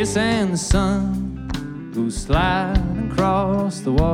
kiss and the sun goes sliding across the water.